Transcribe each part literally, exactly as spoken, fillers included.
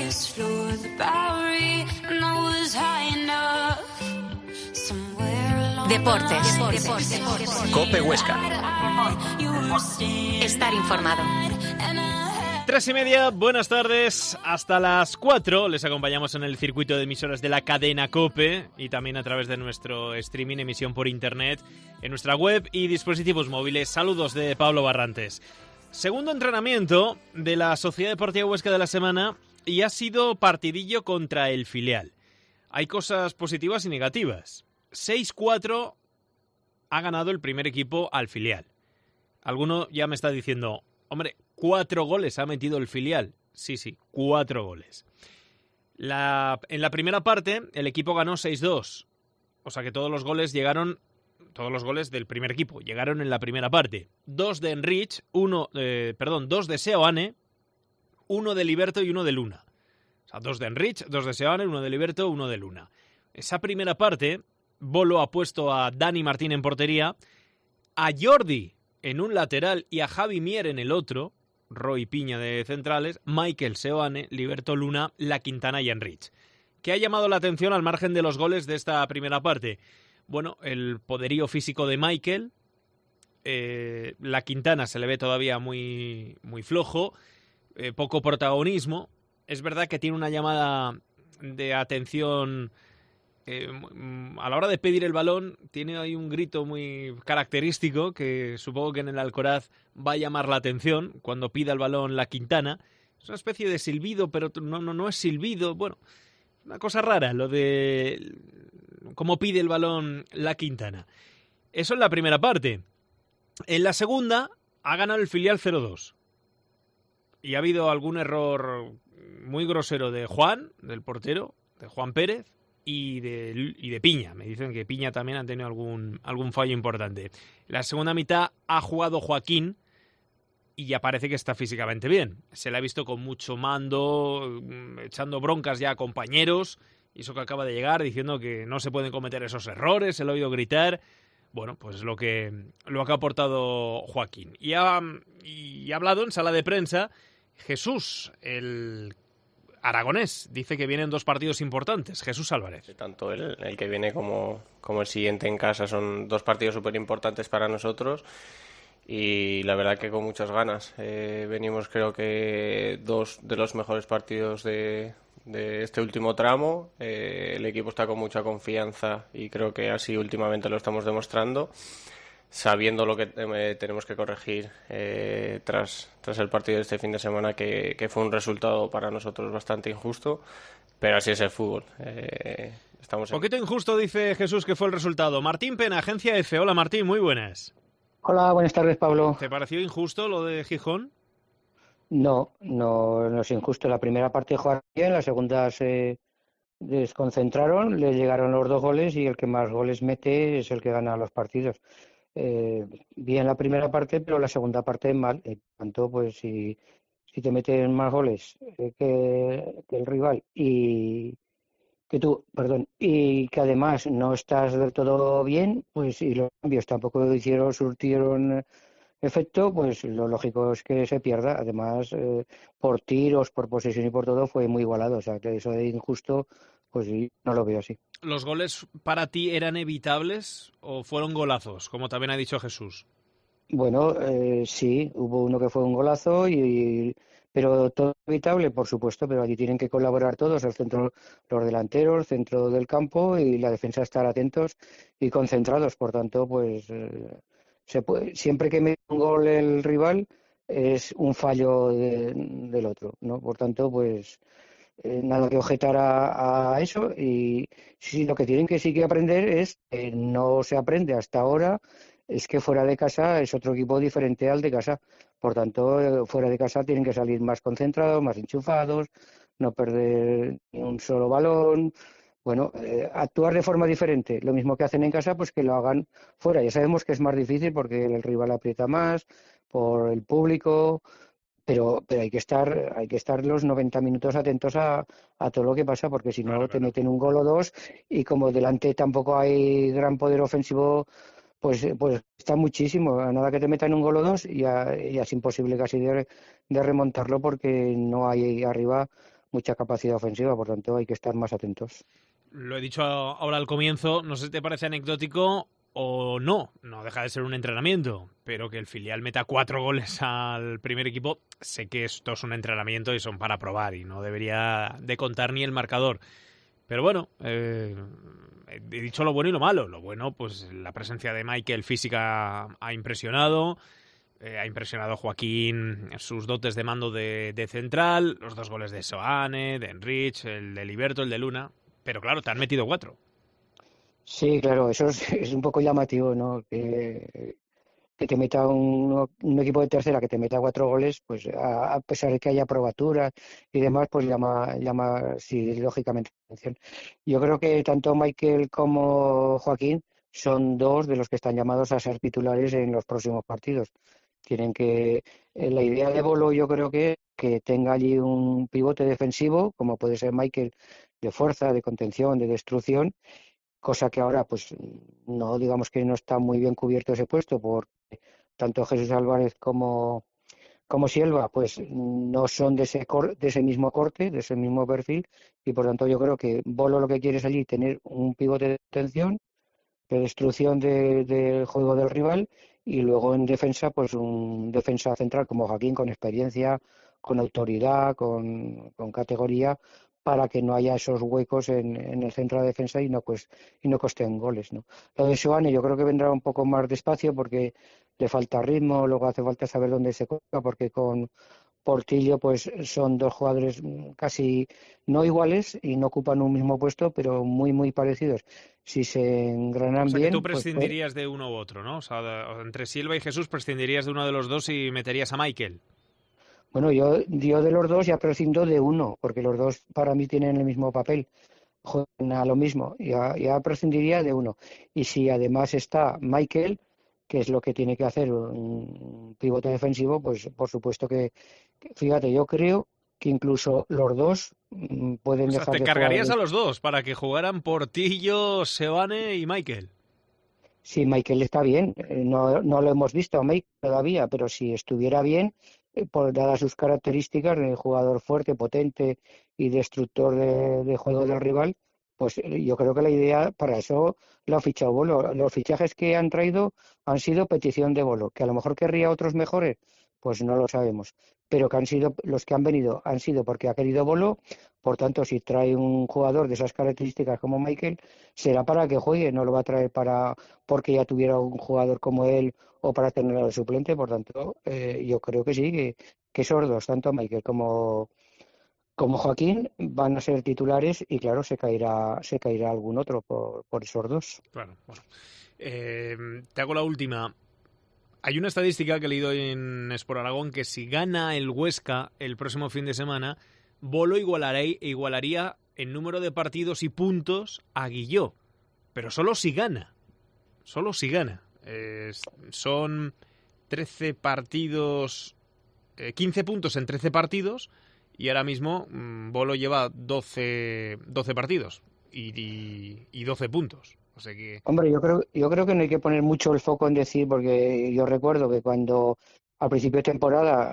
Deportes. Deportes. COPE Huesca. Estar informado. Tres y media, buenas tardes. Hasta las cuatro les acompañamos en el circuito de emisoras de la cadena COPE y también a través de nuestro streaming, emisión por internet, en nuestra web y dispositivos móviles. Saludos de Pablo Barrantes. Segundo entrenamiento de la Sociedad Deportiva Huesca de la semana y ha sido partidillo contra el filial. Hay cosas positivas y negativas. seis cuatro ha ganado el primer equipo al filial. Alguno ya me está diciendo, hombre, cuatro goles ha metido el filial. Sí, sí, cuatro goles. La, en la primera parte el equipo ganó seis dos. O sea que todos los goles llegaron, todos los goles del primer equipo llegaron en la primera parte. Dos de Enrich, uno, eh, perdón, dos de Seoane, uno de Liberto y uno de Luna. O sea, dos de Enrich, dos de Seoane, uno de Liberto, uno de Luna. Esa primera parte, Bolo ha puesto a Dani Martín en portería, a Jordi en un lateral y a Javi Mier en el otro, Roy Piña de centrales, Michael Seoane, Liberto Luna, La Quintana y Enrich. ¿Qué ha llamado la atención al margen de los goles de esta primera parte? Bueno, el poderío físico de Michael, eh, La Quintana se le ve todavía muy, muy flojo, eh, poco protagonismo. Es verdad que tiene una llamada de atención eh, a la hora de pedir el balón, tiene ahí un grito muy característico que supongo que en el Alcoraz va a llamar la atención cuando pida el balón La Quintana. Es una especie de silbido, pero no, no, no es silbido. Bueno, una cosa rara lo de cómo pide el balón La Quintana. Eso en la primera parte. En la segunda ha ganado el filial cero dos. Y ha habido algún error muy grosero de Juan, del portero, de Juan Pérez, y de, y de Piña. Me dicen que Piña también ha tenido algún, algún fallo importante. La segunda mitad ha jugado Joaquín y ya parece que está físicamente bien. Se le ha visto con mucho mando, echando broncas ya a compañeros, y eso que acaba de llegar, diciendo que no se pueden cometer esos errores, se lo ha oído gritar. Bueno, pues lo que, lo que ha aportado Joaquín. Y ha, y ha hablado en sala de prensa Jesús, el aragonés. Dice que vienen dos partidos importantes. Jesús Álvarez. Tanto el, el que viene como, como el siguiente en casa son dos partidos súper importantes para nosotros y la verdad que con muchas ganas. Eh, venimos creo que dos de los mejores partidos de, de este último tramo. Eh, el equipo está con mucha confianza y creo que así últimamente lo estamos demostrando, sabiendo lo que eh, tenemos que corregir eh, tras, tras el partido de este fin de semana, que, que fue un resultado para nosotros bastante injusto, pero así es el fútbol. Eh, estamos en... Poquito injusto, dice Jesús, que fue el resultado. Martín Pena, Agencia F. Hola Martín, muy buenas. Hola, buenas tardes, Pablo. ¿Te pareció injusto lo de Gijón? No, no, no es injusto. La primera parte jugaron bien, la segunda se desconcentraron, les llegaron los dos goles y el que más goles mete es el que gana los partidos. Eh, bien la primera parte, pero la segunda parte mal. Eh, tanto, pues si, si te meten más goles eh, que, que el rival y que tú, perdón, y que además no estás del todo bien, pues y los cambios tampoco hicieron, surtieron efecto, pues lo lógico es que se pierda. Además, eh, por tiros, por posesión y por todo fue muy igualado. O sea, que eso de injusto, pues no lo veo así. ¿Los goles para ti eran evitables o fueron golazos, como también ha dicho Jesús? Bueno, eh, sí, hubo uno que fue un golazo, y, y pero todo evitable, por supuesto, pero allí tienen que colaborar todos, el centro, los delanteros, el centro del campo y la defensa, estar atentos y concentrados. Por tanto, pues eh, se puede, siempre que mete un gol el rival es un fallo de, del otro, ¿no? Por tanto, pues Eh, nada que objetar a, a eso, y sí, lo que tienen que sí que aprender es que no se aprende hasta ahora, es que fuera de casa es otro equipo diferente al de casa. Por tanto, eh, fuera de casa tienen que salir más concentrados, más enchufados, no perder ni un solo balón. Bueno, eh, actuar de forma diferente. Lo mismo que hacen en casa, pues que lo hagan fuera. Ya sabemos que es más difícil porque el rival aprieta más por el público. Pero, pero hay que estar, hay que estar los noventa minutos atentos a, a todo lo que pasa, porque si no claro, te claro. meten un gol o dos, y como delante tampoco hay gran poder ofensivo, pues, pues está muchísimo. A nada que te metan un gol o dos, y ya, ya es imposible casi de, de remontarlo, porque no hay arriba mucha capacidad ofensiva, por tanto hay que estar más atentos. Lo he dicho ahora al comienzo, no sé si te parece anecdótico o no, no deja de ser un entrenamiento, pero que el filial meta cuatro goles al primer equipo, sé que esto es un entrenamiento y son para probar y no debería de contar ni el marcador. Pero bueno, eh, he dicho lo bueno y lo malo. Lo bueno, pues la presencia de Michael física ha impresionado, eh, ha impresionado Joaquín sus dotes de mando de, de central, los dos goles de Seoane, de Enrich, el de Liberto, el de Luna, pero claro, te han metido cuatro. Sí, claro, eso es, es un poco llamativo, ¿no? Que, que te meta un, un equipo de tercera que te meta cuatro goles, pues a, a pesar de que haya probaturas y demás, pues llama, llama sí, lógicamente la atención. Yo creo que tanto Michael como Joaquín son dos de los que están llamados a ser titulares en los próximos partidos. Tienen que, eh, la idea de Bolo yo creo que que tenga allí un pivote defensivo, como puede ser Michael, de fuerza, de contención, de destrucción, cosa que ahora pues no digamos que no está muy bien cubierto ese puesto por tanto Jesús Álvarez como como Silva pues no son de ese cor, de ese mismo corte, de ese mismo perfil, y por tanto yo creo que Bolo lo que quiere es allí tener un pivote de atención, de destrucción de, del juego del rival, y luego en defensa pues un defensa central como Joaquín con experiencia, con autoridad, con, con categoría, para que no haya esos huecos en, en el centro de defensa y no pues y no costen goles, ¿no? Lo de Seoane yo creo que vendrá un poco más despacio porque le falta ritmo, luego hace falta saber dónde se coloca, porque con Portillo pues son dos jugadores casi no iguales y no ocupan un mismo puesto, pero muy muy parecidos. Si se engranan O sea, bien, que tú pues, prescindirías de uno u otro, ¿no? O sea, de, entre Silva y Jesús prescindirías de uno de los dos y meterías a Michael. bueno, yo, yo de los dos ya prescindo de uno, porque los dos para mí tienen el mismo papel, juegan a lo mismo, ya, ya prescindiría de uno. Y si además está Michael, que es lo que tiene que hacer un pivote defensivo, pues por supuesto que, que fíjate, yo creo que incluso los dos mm, pueden O sea, dejar te de jugar. cargarías a los dos para que jugaran Portillo, Seoane y Michael. Si Michael está bien, eh, no, no lo hemos visto a Michael todavía, pero si estuviera bien, eh, por dadas sus características de jugador fuerte, potente y destructor de, de juego del rival, pues eh, yo creo que la idea para eso lo ha fichado Bolo. Los fichajes que han traído han sido petición de Bolo, que a lo mejor querría otros mejores, pues no lo sabemos, pero que han sido los que han venido han sido porque ha querido Bolo. Por tanto, si trae un jugador de esas características como Michael, será para que juegue, no lo va a traer para porque ya tuviera un jugador como él o para tenerlo de suplente. Por tanto, eh, yo creo que sí, que, que esos dos, tanto Michael como, como Joaquín, van a ser titulares y claro, se caerá, se caerá algún otro por, por esos dos. Claro, bueno. Eh, te hago la última. Hay una estadística que he leído en Sport Aragón que si gana el Huesca el próximo fin de semana, Bolo igualaría, igualaría en número de partidos y puntos a Guilló, pero solo si gana. Solo si gana. Eh, son trece partidos, eh, quince puntos en trece partidos y ahora mismo mmm, Bolo lleva doce, doce partidos y, y, y doce puntos. O sea que... Hombre, yo creo, yo creo que no hay que poner mucho el foco en decir, porque yo recuerdo que cuando al principio de temporada,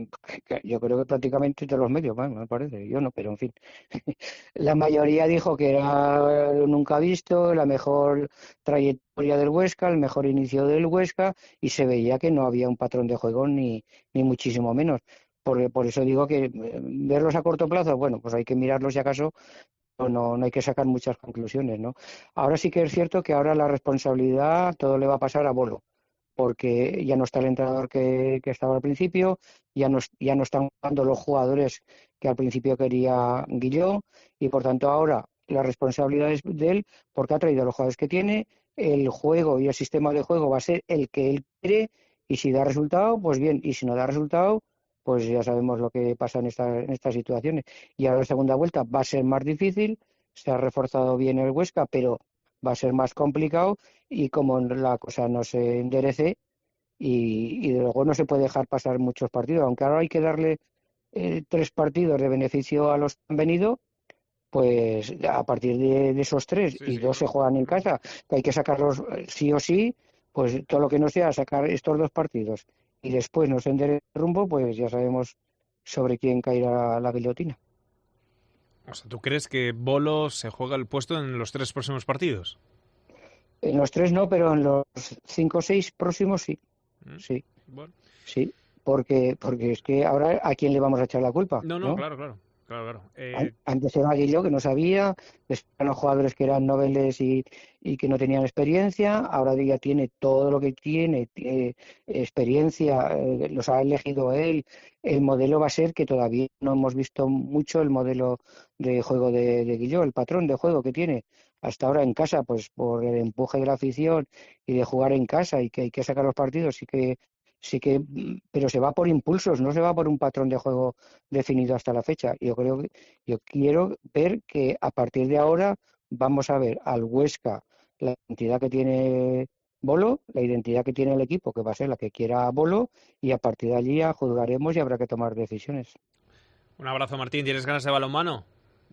yo creo que prácticamente todos los medios, bueno, me parece, yo no, pero en fin, la mayoría dijo que era nunca visto, la mejor trayectoria del Huesca, el mejor inicio del Huesca, y se veía que no había un patrón de juego ni, ni muchísimo menos. Por, por eso digo que verlos a corto plazo, bueno, pues hay que mirarlos si acaso, no, no hay que sacar muchas conclusiones, ¿no? Ahora sí que es cierto que ahora la responsabilidad todo le va a pasar a Bolo, porque ya no está el entrenador que, que estaba al principio, ya no, ya no están jugando los jugadores que al principio quería Guilló, y por tanto ahora la responsabilidad es de él, porque ha traído los jugadores que tiene, el juego y el sistema de juego va a ser el que él quiere, y si da resultado, pues bien, y si no da resultado, pues ya sabemos lo que pasa en, esta, en estas situaciones. Y ahora la segunda vuelta va a ser más difícil, se ha reforzado bien el Huesca, pero va a ser más complicado, y como la cosa no se enderece, y, y de luego no se puede dejar pasar muchos partidos, aunque ahora hay que darle eh, tres partidos de beneficio a los que han venido, pues a partir de, de esos tres, Sí, y sí, dos se bueno. juegan en casa, que hay que sacarlos sí o sí, pues todo lo que no sea sacar estos dos partidos y después no se enderece el rumbo, pues ya sabemos sobre quién caerá la guillotina. O sea, ¿tú crees que Bolo se juega el puesto en los tres próximos partidos? En los tres no, pero en los cinco o seis próximos sí. ¿Mm? Sí. Bueno. Sí, porque porque es que ahora ¿a quién le vamos a echar la culpa? No, no, ¿no? claro, claro. Claro, claro. Eh... An- Antes era Guilló, que no sabía, después eran los jugadores que eran noveles y, y que no tenían experiencia, ahora ya tiene todo lo que tiene, tiene experiencia, eh, los ha elegido él. El modelo va a ser que todavía no hemos visto mucho el modelo de juego de, de Guilló, el patrón de juego que tiene hasta ahora en casa, pues por el empuje de la afición y de jugar en casa y que hay que sacar los partidos y que sí que, pero se va por impulsos, no se va por un patrón de juego definido hasta la fecha. Yo creo que, yo quiero ver que a partir de ahora vamos a ver al Huesca la identidad que tiene Bolo, la identidad que tiene el equipo, que va a ser la que quiera Bolo, y a partir de allí ya juzgaremos y habrá que tomar decisiones. Un abrazo, Martín. ¿Tienes ganas de balonmano?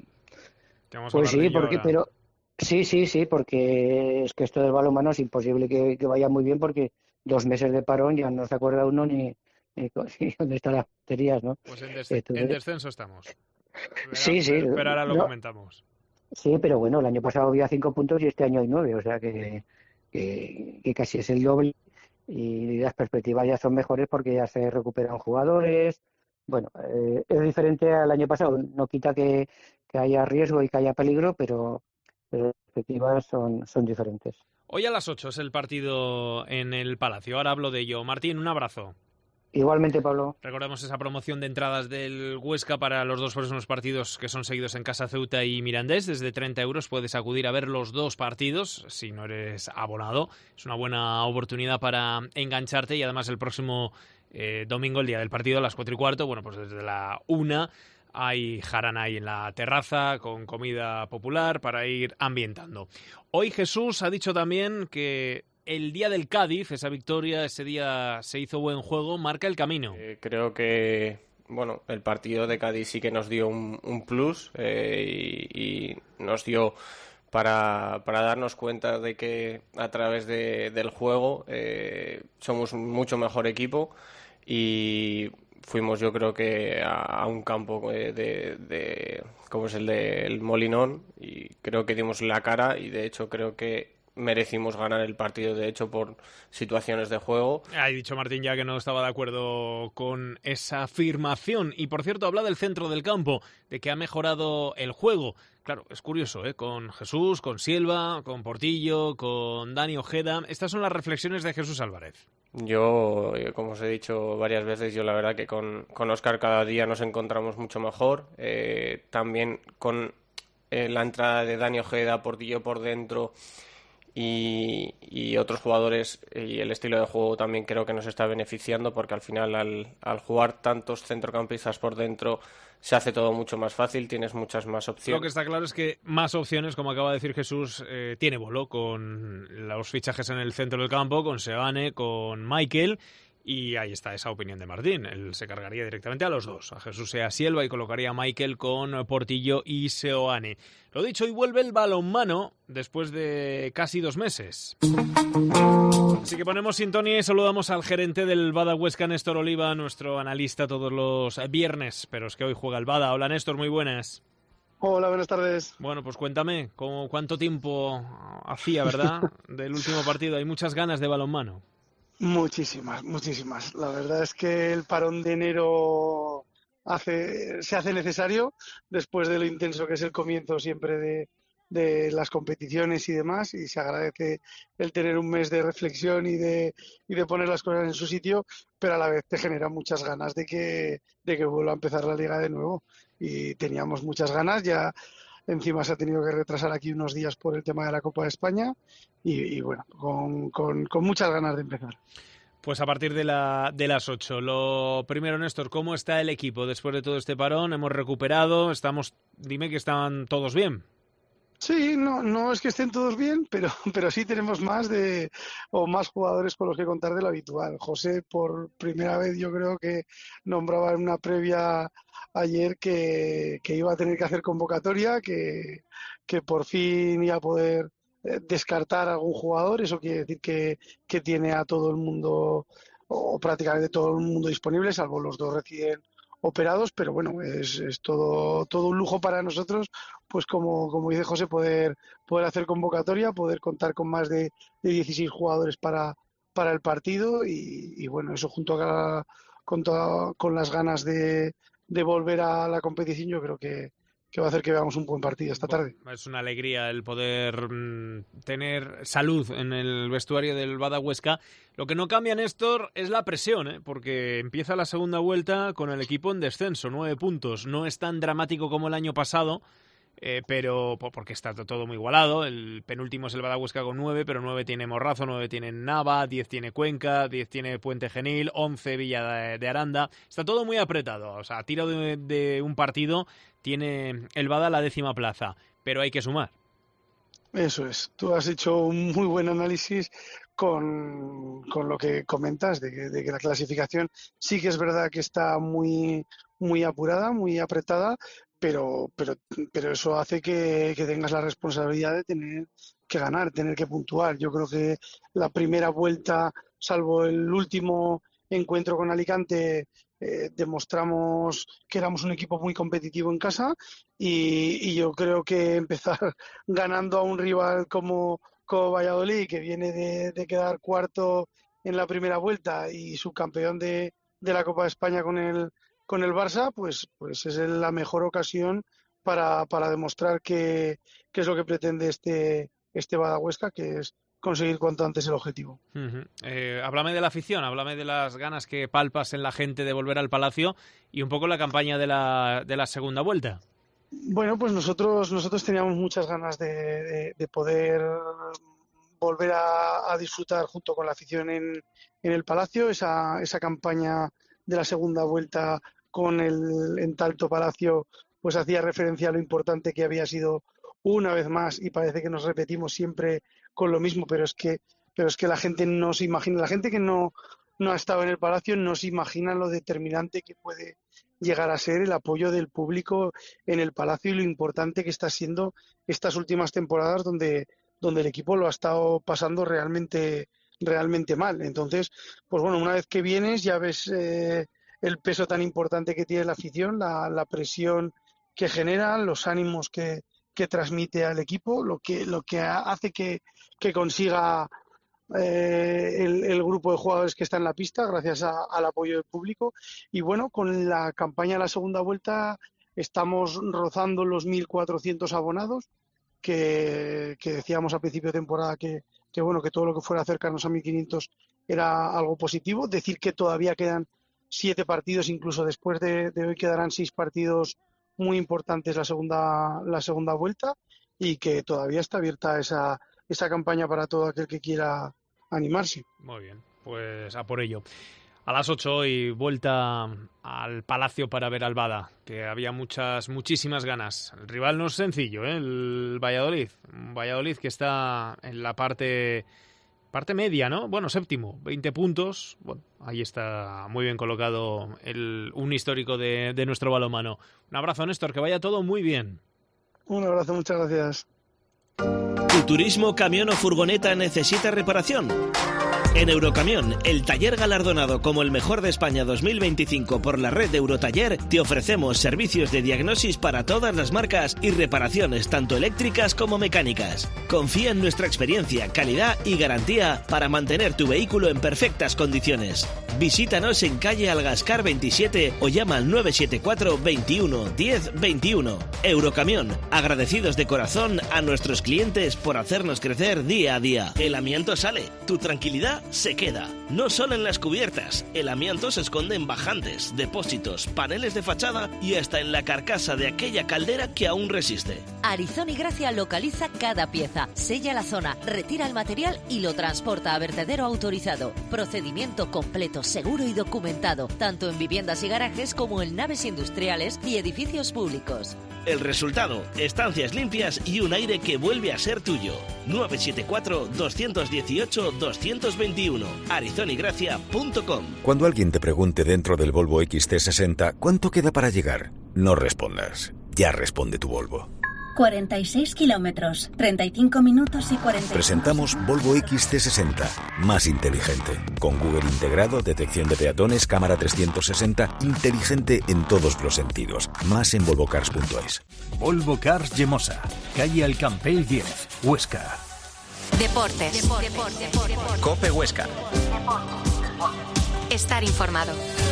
Pues sí, porque, pero sí, sí, sí, porque es que esto del balonmano es imposible que, que vaya muy bien porque dos meses de parón ya no se acuerda uno ni, ni dónde están las baterías, ¿no? Pues en, des Entonces, en descenso estamos. Verá, sí, sí. Pero ahora lo no, comentamos. Sí, pero bueno, el año pasado había cinco puntos y este año hay nueve, o sea que, que, que casi es el doble y las perspectivas ya son mejores porque ya se recuperan jugadores. Bueno, eh, es diferente al año pasado, no quita que, que haya riesgo y que haya peligro, pero, pero las perspectivas son, son diferentes. Hoy a las ocho es el partido en el Palacio. Ahora hablo de ello. Martín, un abrazo. Igualmente, Pablo. Recordemos esa promoción de entradas del Huesca para los dos próximos partidos que son seguidos en casa Ceuta y Mirandés. Desde treinta euros puedes acudir a ver los dos partidos si no eres abonado. Es una buena oportunidad para engancharte y además el próximo eh, domingo, el día del partido, a las cuatro y cuarto, bueno, pues desde la una hay jarana ahí en la terraza con comida popular para ir ambientando. Hoy Jesús ha dicho también que el día del Cádiz, esa victoria, ese día se hizo buen juego, marca el camino. Eh, creo que, bueno, el partido de Cádiz sí que nos dio un, un plus eh, y, y nos dio para, para darnos cuenta de que a través de, del juego eh, somos un mucho mejor equipo y fuimos, yo creo que a, a un campo de, de, de como es el del Molinón y creo que dimos la cara y de hecho creo que merecimos ganar el partido, de hecho, por situaciones de juego. Ha dicho Martín ya que no estaba de acuerdo con esa afirmación. Y, por cierto, habla del centro del campo, de que ha mejorado el juego. Claro, es curioso, ¿eh? Con Jesús, con Silva, con Portillo, con Dani Ojeda. Estas son las reflexiones de Jesús Álvarez. Yo, como os he dicho varias veces, yo la verdad que con, con Óscar cada día nos encontramos mucho mejor. Eh, también con eh, la entrada de Dani Ojeda, Portillo por dentro y, y otros jugadores y el estilo de juego también creo que nos está beneficiando porque al final al, al jugar tantos centrocampistas por dentro se hace todo mucho más fácil, tienes muchas más opciones. Lo que está claro es que más opciones, como acaba de decir Jesús, eh, tiene Bolo con los fichajes en el centro del campo, con Seoane, con Michael. Y ahí está esa opinión de Martín. Él se cargaría directamente a los dos, a Jesús y a Silva, y colocaría a Michael con Portillo y Seoane. Lo dicho, y vuelve el balonmano después de casi dos meses. Así que ponemos sintonía y saludamos al gerente del Bada Huesca, Néstor Oliva, nuestro analista todos los viernes. Pero es que hoy juega el Bada. Hola Néstor, muy buenas. Hola, buenas tardes. Bueno, pues cuéntame, ¿cómo, ¿cuánto tiempo hacía, verdad, del último partido? Hay muchas ganas de balonmano. Muchísimas, muchísimas. La verdad es que el parón de enero hace, se hace necesario después de lo intenso que es el comienzo siempre de, de las competiciones y demás, y se agradece el tener un mes de reflexión y de, y de poner las cosas en su sitio, pero a la vez te genera muchas ganas de que, de que vuelva a empezar la liga de nuevo. Y teníamos muchas ganas, ya encima se ha tenido que retrasar aquí unos días por el tema de la Copa de España y, y bueno, con, con, con muchas ganas de empezar. Pues a partir de, la, de las ocho. Lo primero, Néstor, ¿cómo está el equipo después de todo este parón? ¿Hemos recuperado? Estamos, dime que están todos bien. Sí, no, no es que estén todos bien, pero, pero sí tenemos más de o más jugadores con los que contar de lo habitual. José, por primera vez, yo creo que nombraba en una previa ayer que, que iba a tener que hacer convocatoria, que, que por fin iba a poder descartar a algún jugador. Eso quiere decir que, que tiene a todo el mundo, o prácticamente todo el mundo disponible, salvo los dos recién operados, pero bueno, es, es todo todo un lujo para nosotros, pues como, como dice José, poder poder hacer convocatoria, poder contar con más de, de dieciséis jugadores para, para el partido y, y bueno, eso junto a, con, toda, con las ganas de, de volver a la competición, yo creo que que va a hacer que veamos un buen partido esta tarde. Es una alegría el poder mmm, tener salud en el vestuario del Bada Huesca. Lo que no cambia, Néstor, es la presión, ¿eh? Porque empieza la segunda vuelta con el equipo en descenso, nueve puntos. No es tan dramático como el año pasado, eh, pero porque está todo muy igualado. El penúltimo es el Bada Huesca con nueve, pero nueve tiene Morrazo, nueve tiene Nava, diez tiene Cuenca, diez tiene Puente Genil, once Villa de, de Aranda. Está todo muy apretado. O sea, a tiro de, de un partido tiene el Bada la décima plaza, pero hay que sumar. Eso es. Tú has hecho un muy buen análisis con, con lo que comentas de que, de que la clasificación sí que es verdad que está muy, muy apurada, muy apretada, pero, pero, pero eso hace que, que tengas la responsabilidad de tener que ganar, tener que puntuar. Yo creo que la primera vuelta, salvo el último encuentro con Alicante, Eh, demostramos que éramos un equipo muy competitivo en casa y, y yo creo que empezar ganando a un rival como, como Valladolid, que viene de, de quedar cuarto en la primera vuelta y subcampeón de, de la Copa de España con el, con el Barça, pues, pues es la mejor ocasión para, para demostrar que, que es lo que pretende este, este Bada Huesca, que es conseguir cuanto antes el objetivo. Uh-huh. Eh, háblame de la afición, háblame de las ganas que palpas en la gente de volver al Palacio y un poco la campaña de la, de la segunda vuelta. Bueno, pues nosotros nosotros teníamos muchas ganas de, de, de poder volver a, a disfrutar junto con la afición en, en el Palacio, esa, esa campaña de la segunda vuelta con el Entalto Palacio, pues hacía referencia a lo importante que había sido una vez más, y parece que nos repetimos siempre con lo mismo, pero es que pero es que la gente no se imagina, la gente que no, no ha estado en el Palacio no se imagina lo determinante que puede llegar a ser el apoyo del público en el Palacio y lo importante que está siendo estas últimas temporadas donde, donde el equipo lo ha estado pasando realmente, realmente mal. Entonces, pues bueno, una vez que vienes ya ves eh, el peso tan importante que tiene la afición, la, la presión que genera, los ánimos que que transmite al equipo, lo que lo que hace que, que consiga eh, el, el grupo de jugadores que está en la pista gracias a, al apoyo del público. Y bueno, con la campaña de la segunda vuelta estamos rozando los mil cuatrocientos abonados que, que decíamos a principio de temporada que, que bueno que todo lo que fuera acercarnos a mil quinientos era algo positivo. Decir que todavía quedan siete partidos, incluso después de, de hoy quedarán seis partidos muy importante es la segunda la segunda vuelta y que todavía está abierta esa esa campaña para todo aquel que quiera animarse. Muy bien, pues a por ello. A las ocho hoy vuelta al Palacio para ver al Bada, que había muchas, muchísimas ganas. El rival no es sencillo, ¿eh? El Valladolid. Un Valladolid que está en la parte parte media, ¿no? Bueno, séptimo, veinte puntos. Bueno, ahí está muy bien colocado el, un histórico de, de nuestro balonmano. Un abrazo, Néstor, que vaya todo muy bien. Un abrazo, muchas gracias. ¿Tu turismo, camión o furgoneta necesita reparación? En Eurocamión, el taller galardonado como el mejor de España dos mil veinticinco por la red de Eurotaller, te ofrecemos servicios de diagnosis para todas las marcas y reparaciones tanto eléctricas como mecánicas. Confía en nuestra experiencia, calidad y garantía para mantener tu vehículo en perfectas condiciones. Visítanos en calle Algascar veintisiete o llama al nueve siete cuatro, veintiuno, diez, veintiuno. Eurocamión, agradecidos de corazón a nuestros clientes por hacernos crecer día a día. El amianto sale, tu tranquilidad se queda. No solo en las cubiertas, el amianto se esconde en bajantes, depósitos, paneles de fachada y hasta en la carcasa de aquella caldera que aún resiste. Arizón y Gracia localiza cada pieza, sella la zona, retira el material y lo transporta a vertedero autorizado. Procedimiento completo, seguro y documentado, tanto en viviendas y garajes como en naves industriales y edificios públicos. El resultado, estancias limpias y un aire que vuelve a ser tuyo. nueve siete cuatro, dos uno ocho, dos dos veintiuno. arizón y gracia punto com. Cuando alguien te pregunte dentro del Volvo X C sesenta ¿cuánto queda para llegar? No respondas. Ya responde tu Volvo. cuarenta y seis kilómetros, treinta y cinco minutos y cuarenta. Presentamos Volvo X C sesenta, más inteligente. Con Google integrado, detección de peatones, cámara trescientos sesenta, inteligente en todos los sentidos. Más en volvo cars punto es. Volvo Cars Yemosa, calle Alcampell diez, Huesca. Deportes. Deportes. Deportes. Deportes. COPE Huesca. Estar informado.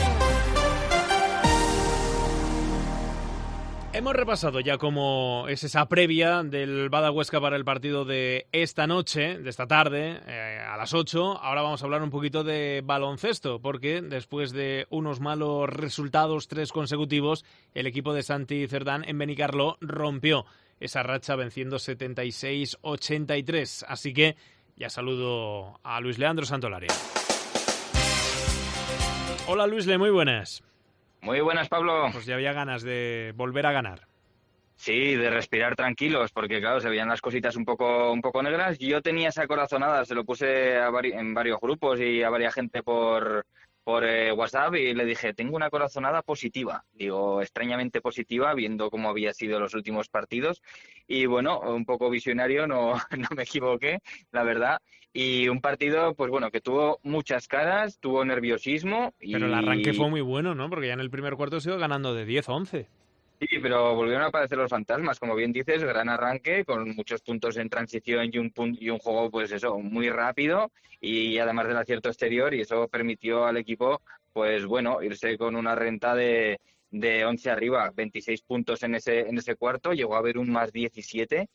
Hemos repasado ya cómo es esa previa del Bada Huesca para el partido de esta noche, de esta tarde, eh, a las ocho. Ahora vamos a hablar un poquito de baloncesto, porque después de unos malos resultados, tres consecutivos, el equipo de Santi Cerdán en Benicarló rompió esa racha venciendo setenta y seis ochenta y tres. Así que ya saludo a Luis Leandro Santolaria. Hola Luis Le, muy buenas. Muy buenas, Pablo. Pues ya había ganas de volver a ganar. Sí, de respirar tranquilos, porque claro, se veían las cositas un poco un poco negras. Yo tenía esa corazonada, se lo puse a vari- en varios grupos y a varias gente por, por eh, WhatsApp y le dije, tengo una corazonada positiva. Digo, extrañamente positiva, viendo cómo había sido los últimos partidos. Y bueno, un poco visionario, no, no me equivoqué, la verdad. Y un partido, pues bueno, que tuvo muchas caras, tuvo nerviosismo. Y... Pero el arranque fue muy bueno, ¿no? Porque ya en el primer cuarto se ido ganando de diez a once. Sí, pero volvieron a aparecer los fantasmas, como bien dices, gran arranque, con muchos puntos en transición y un, pun- y un juego, pues eso, muy rápido y además del acierto exterior, y eso permitió al equipo, pues bueno, irse con una renta de... de once arriba, veintiséis puntos en ese en ese cuarto, llegó a haber un más diecisiete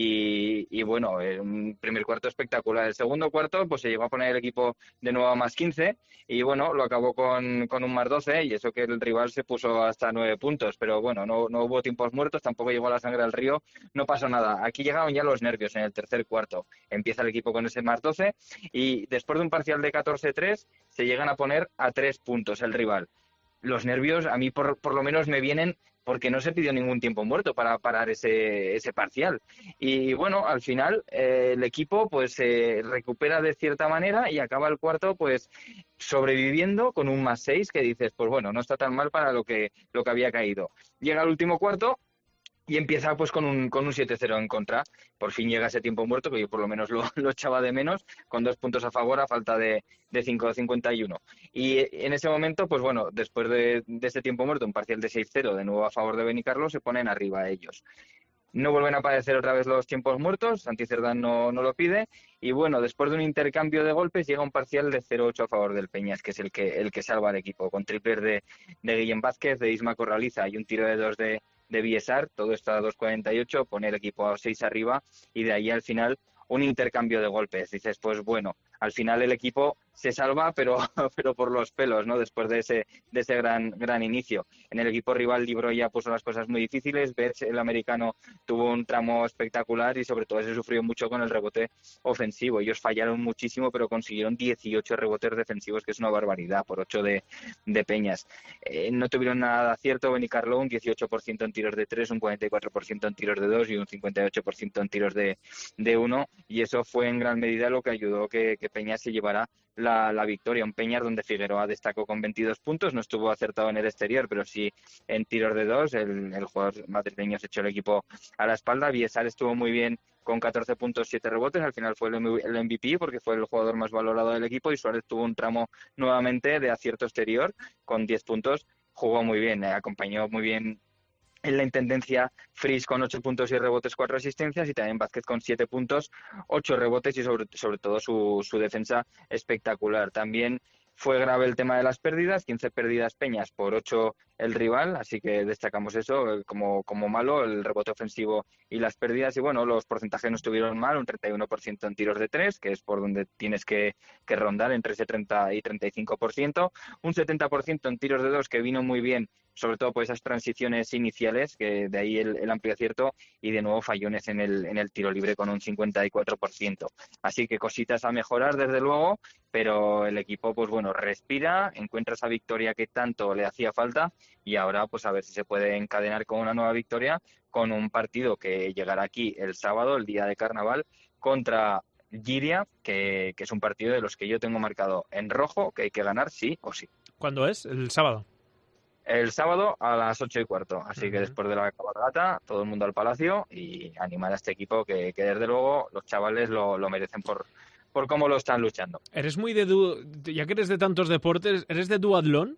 y, y bueno, un primer cuarto espectacular. El segundo cuarto pues se llegó a poner el equipo de nuevo a más quince y bueno, lo acabó con, con un más doce y eso que el rival se puso hasta nueve puntos, pero bueno, no, no hubo tiempos muertos, tampoco llegó la sangre al río, no pasó nada. Aquí llegaron ya los nervios en el tercer cuarto, empieza el equipo con ese más doce y después de un parcial de catorce tres se llegan a poner a tres puntos el rival. Los nervios a mí por, por lo menos me vienen porque no se pidió ningún tiempo muerto para parar ese, ese parcial. Y bueno, al final eh, el equipo pues se eh, recupera de cierta manera y acaba el cuarto pues sobreviviendo con un más seis que dices, pues bueno, no está tan mal para lo que, lo que había caído. Llega el último cuarto y empieza pues con un con un siete cero en contra. Por fin llega ese tiempo muerto, que yo por lo menos lo, lo echaba de menos, con dos puntos a favor a falta de, de cinco cincuenta y uno. Y en ese momento, pues bueno, después de, de ese tiempo muerto, un parcial de seis cero de nuevo a favor de Benicarló, se ponen arriba ellos. No vuelven a aparecer otra vez los tiempos muertos, Santi Cerdán no, no lo pide, y bueno, después de un intercambio de golpes llega un parcial de cero ocho a favor del Peñas, que es el que el que salva al equipo, con triples de, de Guillem Vázquez, de Isma Corraliza y un tiro de dos de de Biesar, todo está a dos cuarenta y ocho, pone el equipo a seis arriba y de ahí al final un intercambio de golpes. Dices, pues bueno, al final el equipo se salva, pero pero por los pelos, ¿no? Después de ese de ese gran gran inicio. En el equipo rival, Libro ya puso las cosas muy difíciles. Berch, el americano, tuvo un tramo espectacular y sobre todo se sufrió mucho con el rebote ofensivo. Ellos fallaron muchísimo, pero consiguieron dieciocho rebotes defensivos, que es una barbaridad, por ocho de, de Peñas. Eh, no tuvieron nada de acierto Benicarló, un dieciocho por ciento en tiros de tres, un cuarenta y cuatro por ciento en tiros de dos y un cincuenta y ocho por ciento en tiros de, de uno. Y eso fue en gran medida lo que ayudó que, que Peñas se llevara La, la victoria. Un Peñas donde Figueroa destacó con veintidós puntos, no estuvo acertado en el exterior, pero sí en tiros de dos. El, el jugador madrileño se echó el equipo a la espalda. Biesar estuvo muy bien con catorce puntos, siete rebotes. Al final fue el M V P porque fue el jugador más valorado del equipo y Suárez tuvo un tramo nuevamente de acierto exterior con diez puntos. Jugó muy bien, eh, acompañó muy bien en la intendencia Fris con ocho puntos y rebotes, cuatro asistencias, y también Vázquez con siete puntos, ocho rebotes y sobre, sobre todo su, su defensa espectacular. También fue grave el tema de las pérdidas, quince pérdidas Peñas por ocho el rival, así que destacamos eso como, como malo, el rebote ofensivo y las pérdidas. Y bueno, los porcentajes no estuvieron mal, un treinta y uno por ciento en tiros de tres, que es por donde tienes que, que rondar, entre ese treinta y treinta y cinco por ciento, un setenta por ciento en tiros de dos, que vino muy bien, sobre todo por esas transiciones iniciales, que de ahí el, el amplio acierto, y de nuevo fallones en el, en el tiro libre con un cincuenta y cuatro por ciento. Así que cositas a mejorar, desde luego, pero el equipo, pues bueno, respira, encuentra esa victoria que tanto le hacía falta, y ahora pues a ver si se puede encadenar con una nueva victoria, con un partido que llegará aquí el sábado, el día de Carnaval, contra Giria, que, que es un partido de los que yo tengo marcado en rojo, que hay que ganar sí o sí. ¿Cuándo es? ¿El sábado? El sábado a las ocho y cuarto, así uh-huh. que después de la cabalgata, todo el mundo al Palacio y animar a este equipo que, que desde luego los chavales lo, lo merecen por, por cómo lo están luchando. ¿Eres muy de, du- ya que eres de tantos deportes, eres de duatlón?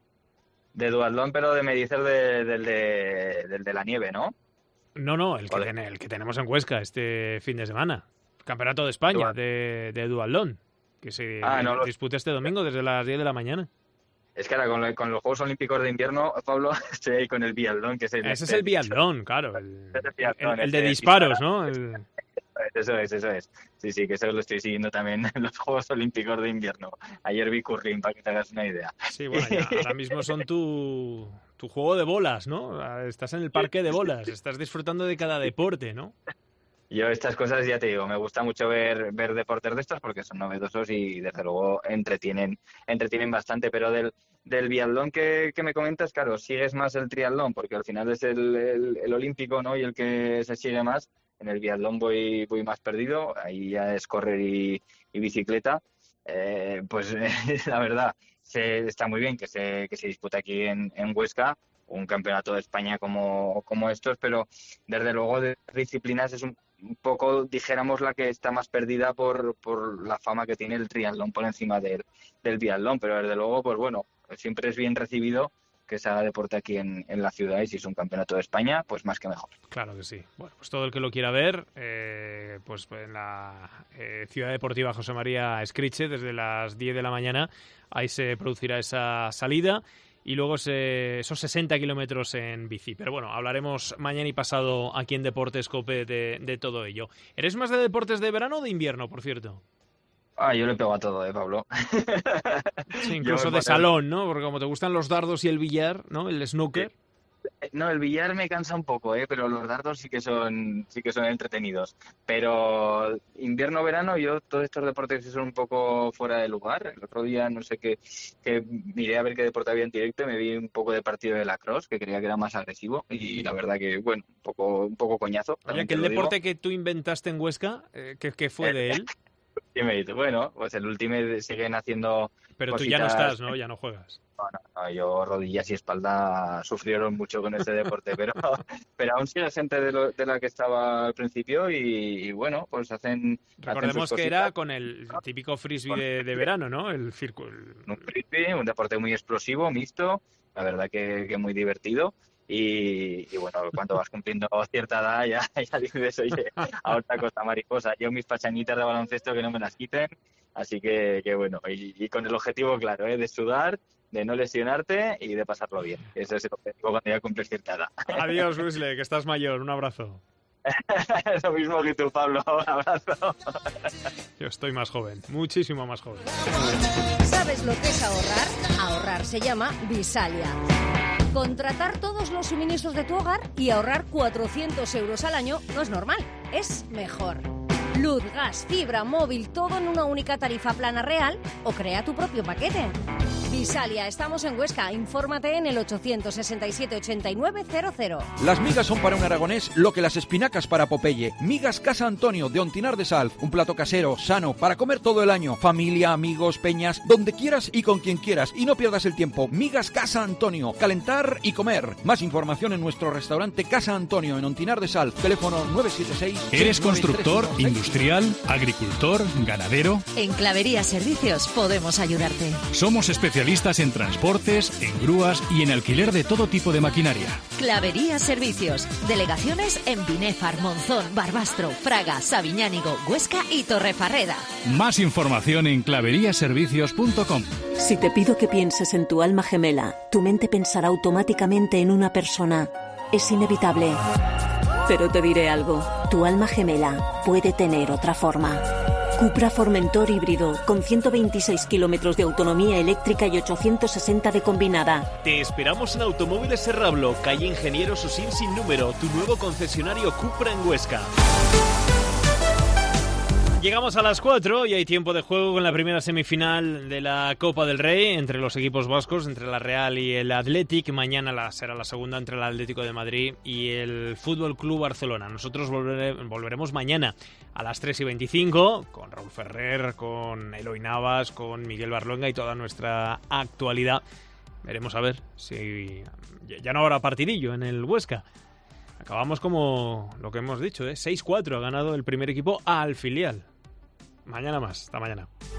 De duatlón, pero de me dices de, del, de, del de la nieve, ¿no? No, no, el que, ten, el que tenemos en Huesca este fin de semana. Campeonato de España de, de duatlón, que se ah, no, disputa este domingo desde las diez de la mañana. Es que ahora con, con los Juegos Olímpicos de Invierno, Pablo, estoy ahí con el biatlón, que es el... Ese es el biatlón, claro. El, el, biatlón, el, el de disparos, ¿no? El... Eso es, eso es. Sí, sí, que eso lo estoy siguiendo también en los Juegos Olímpicos de Invierno. Ayer vi curling, para que te hagas una idea. Sí, bueno, ya, ahora mismo son tu, tu juego de bolas, ¿no? Estás en el parque de bolas, estás disfrutando de cada deporte, ¿no? Yo estas cosas, ya te digo, me gusta mucho ver ver deportes de estos porque son novedosos y desde luego entretienen entretienen bastante, pero del del biatlón que, que me comentas, claro, sigues más el triatlón porque al final es el, el, el olímpico, ¿no? Y el que se sigue más. En el biatlón voy voy más perdido, ahí ya es correr y, y bicicleta. Eh, pues eh, la verdad, se, está muy bien que se que se dispute aquí en, en Huesca un campeonato de España como, como estos, pero desde luego de disciplinas es un un poco, dijéramos, la que está más perdida por, por la fama que tiene el triatlón por encima del, del biatlón, pero desde luego, pues bueno, siempre es bien recibido que se haga deporte aquí en, en la ciudad y si es un campeonato de España, pues más que mejor. Claro que sí. Bueno, pues todo el que lo quiera ver, eh, pues en la eh, Ciudad Deportiva José María Escriche, desde las diez de la mañana, ahí se producirá esa salida. Y luego se, esos sesenta kilómetros en bici. Pero bueno, hablaremos mañana y pasado aquí en Deportes COPE de, de todo ello. ¿Eres más de deportes de verano o de invierno, por cierto? Ah, yo le pego a todo, ¿eh, Pablo? Sí, incluso de salón, ¿no? Porque como te gustan los dardos y el billar, ¿no? El snooker. Sí. No, el billar me cansa un poco, ¿eh? Pero los dardos sí que son sí que son entretenidos. Pero invierno-verano, yo todos estos deportes que son un poco fuera de lugar. El otro día, no sé qué, que miré a ver qué deporte había en directo y me vi un poco de partido de lacrosse, que creía que era más agresivo. Y la verdad que, bueno, un poco un poco coñazo. Oye, que el deporte digo. que tú inventaste en Huesca, eh, ¿qué, qué fue de él? Ultimate. Bueno, pues el Ultimate siguen haciendo Pero cositas. Tú ya no estás, ¿no? Ya no juegas. No, no, no, yo rodillas y espalda sufrieron mucho con este deporte, pero pero aún sigue gente de, lo, de la que estaba al principio y, y bueno, pues hacen... Recordemos hacen que era con el típico frisbee de, de verano, ¿no? El círculo. Un frisbee, un deporte muy explosivo, mixto, la verdad que, que muy divertido. Y, y bueno, cuando vas cumpliendo cierta edad ya, ya dices, oye, a otra cosa mariposa. Yo mis pachanitas de baloncesto que no me las quiten, así que, que bueno, y, y con el objetivo claro, ¿eh? De sudar, de no lesionarte y de pasarlo bien. Ese es el objetivo cuando ya cumples cierta edad. Adiós, Wesley, que estás mayor. Un abrazo. Lo mismo que tú, Pablo. Un abrazo. Yo estoy más joven, muchísimo más joven. ¿Sabes lo que es ahorrar? Ahorrar se llama Visalia. Contratar todos los suministros de tu hogar y ahorrar cuatrocientos euros al año no es normal, es mejor. Luz, gas, fibra, móvil, todo en una única tarifa plana real o crea tu propio paquete. Visalia, estamos en Huesca. Infórmate en el ochocientos sesenta y siete ochenta y nueve cero cero. Las migas son para un aragonés lo que las espinacas para Popeye. Migas Casa Antonio de Ontinar de Sal. Un plato casero, sano, para comer todo el año. Familia, amigos, peñas, donde quieras y con quien quieras. Y no pierdas el tiempo. Migas Casa Antonio. Calentar y comer. Más información en nuestro restaurante Casa Antonio en Ontinar de Sal. Teléfono nueve siete seis. ¿Eres constructor, industrial, agricultor, ganadero? En Clavería Servicios podemos ayudarte. Somos especialistas en transportes, en grúas y en alquiler de todo tipo de maquinaria. Clavería Servicios. Delegaciones en Binéfar, Monzón, Barbastro, Fraga, Sabiñánigo, Huesca y Torrefarreda. Más información en clavería servicios punto com. Si te pido que pienses en tu alma gemela, tu mente pensará automáticamente en una persona. Es inevitable. Pero te diré algo. Tu alma gemela puede tener otra forma. Cupra Formentor híbrido, con ciento veintiséis kilómetros de autonomía eléctrica y ochocientos sesenta de combinada. Te esperamos en Automóviles Serrablo, calle Ingeniero Susín sin número, tu nuevo concesionario Cupra en Huesca. Llegamos a las cuatro y hay tiempo de juego con la primera semifinal de la Copa del Rey entre los equipos vascos, entre la Real y el Athletic. Mañana la, será la segunda entre el Atlético de Madrid y el Fútbol Club Barcelona. Nosotros volvere, volveremos mañana a las tres y veinticinco con Raúl Ferrer, con Eloy Navas, con Miguel Barluenga y toda nuestra actualidad Veremos a ver si ya no habrá partidillo en el Huesca. Acabamos como lo que hemos dicho, ¿eh? seis cuatro ha ganado el primer equipo al filial. Mañana más, hasta mañana.